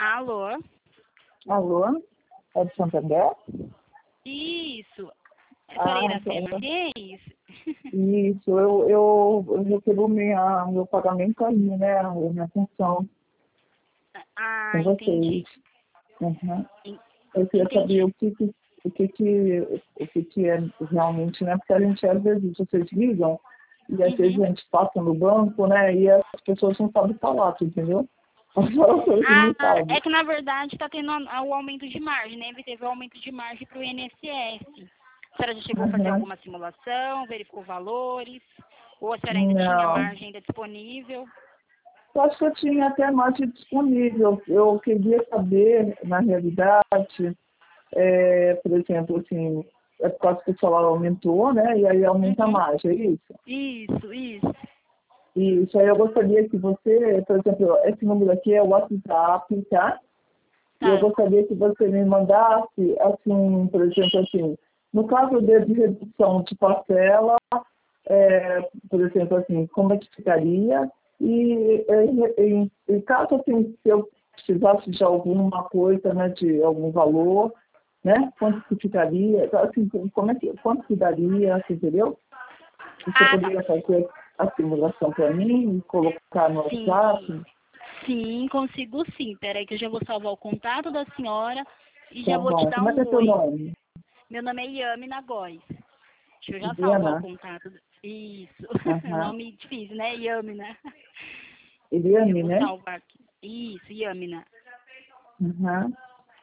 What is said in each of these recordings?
Alô? Alô? É de Santander? Isso. É para Iracema Reis? Isso, eu recebo meu pagamento aí, né? A minha função Ah, com entendi. vocês. Uhum. En- Eu queria saber Entendi. o que é realmente, né? Porque a gente, às vezes, vocês ligam e às vezes Uhum. a gente passa no banco, né? E as pessoas não sabem falar, tu entendeu? As pessoas não Ah, sabem. é que na verdade está tendo o aumento de margem, né? Teve o aumento de margem para o INSS. A senhora já chegou a fazer Uhum. alguma simulação, verificou valores? Ou a senhora ainda tinha Não. margem ainda disponível? Eu acho que eu tinha até margem disponível. Eu queria saber, na realidade, por exemplo, assim, é por causa que o salário aumentou, né? E aí aumenta a Uhum. margem, é isso? Isso, isso. E isso aí eu gostaria que você, por exemplo, esse número aqui é o WhatsApp, tá? E eu Tá. gostaria que você me mandasse, assim, por exemplo, assim, no caso de redução de parcela, por exemplo, assim, como é que ficaria? E caso, assim, se eu precisasse de alguma coisa, né, de algum valor, né, quanto que ficaria? Assim, quanto que daria, você entendeu? Você Ah, tá. poderia fazer a simulação para mim e colocar no Sim. WhatsApp? Sim, consigo sim. Peraí que eu já vou salvar o contato da senhora e já Tá vou te bom. dar Como é que é um seu oi. nome? Meu nome é Yamina Góes. Deixa eu já salvar o Eliana? contato. Isso. Aham. Nome difícil, né? Yamina. Eu Eliane, vou né? salvar aqui. Isso, Yamina. Aham.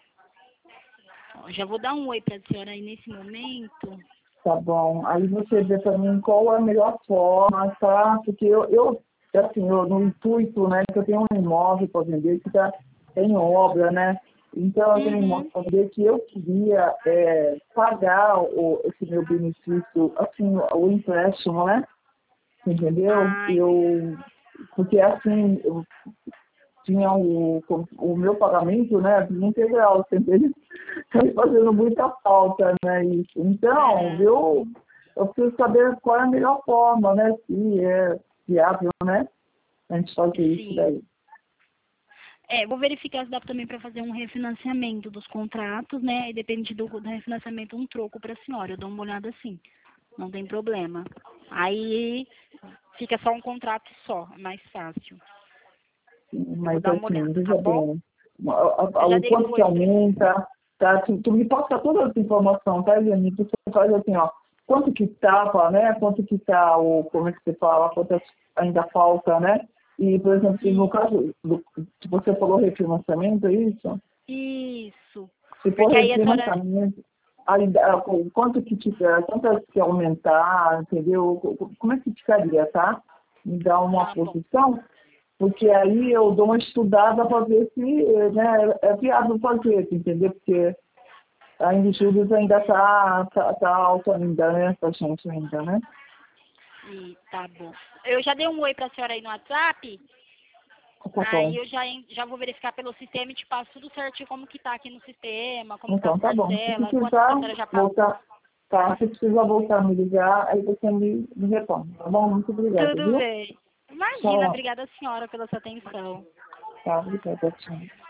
Ó, já vou dar um oi pra senhora aí nesse momento. Tá bom. Aí você vê para mim qual é a melhor forma, tá? Porque no intuito, né, que eu tenho um imóvel para vender que está em obra, né? Então, eu tenho um imóvel Uhum. para vender que eu queria pagar esse meu benefício, assim, o empréstimo, né? Entendeu? Ah, Porque assim, eu tinha o meu pagamento, né, integral, entendeu? Está me fazendo muita falta, né, isso. Então, ah, eu preciso saber qual é a melhor forma, né, se é viável, né, a gente fazer isso sim. daí. Vou verificar se dá também para fazer um refinanciamento dos contratos, né? E depende do refinanciamento, um troco para a senhora. Eu dou uma olhada assim. Não tem problema. Aí fica só um contrato só, é mais fácil. Eu vou Mas dar uma assim, olhada, tá veja bom? bem, Eu já o dei um quanto que oi para aumenta, tá? Tu me passa toda essa informação, tá, Eliane? Tu faz assim, ó, quanto que tava, né? Quanto que tá como é que você fala, quanto ainda falta, né? E, por exemplo, se no si- caso, se você falou refinanciamento, é isso? isso. Se for Porque aí a senhora. refinanciamento, quanto que aumentar, entendeu? Como é que ficaria, tá? Me dá uma Tá bom. posição, porque aí eu dou uma estudada para ver se, né, é viável fazer, entendeu? Porque ainda os juros ainda tá alto ainda, né, pra gente ainda, né? E tá bom. Eu já dei um oi para a senhora aí no WhatsApp. Tá Aí bom. eu já vou verificar pelo sistema e te passo tudo certinho como que tá aqui no sistema, como tá as Então tá bom. Se parcelas, quanto que a precisar senhora já pagou. voltar, tá? Se precisar voltar a me ligar, aí você me retorna, tá bom? Muito obrigada, Tudo viu? bem. Imagina, Tchau. obrigada a senhora pela sua atenção. Tá, obrigada, tchau.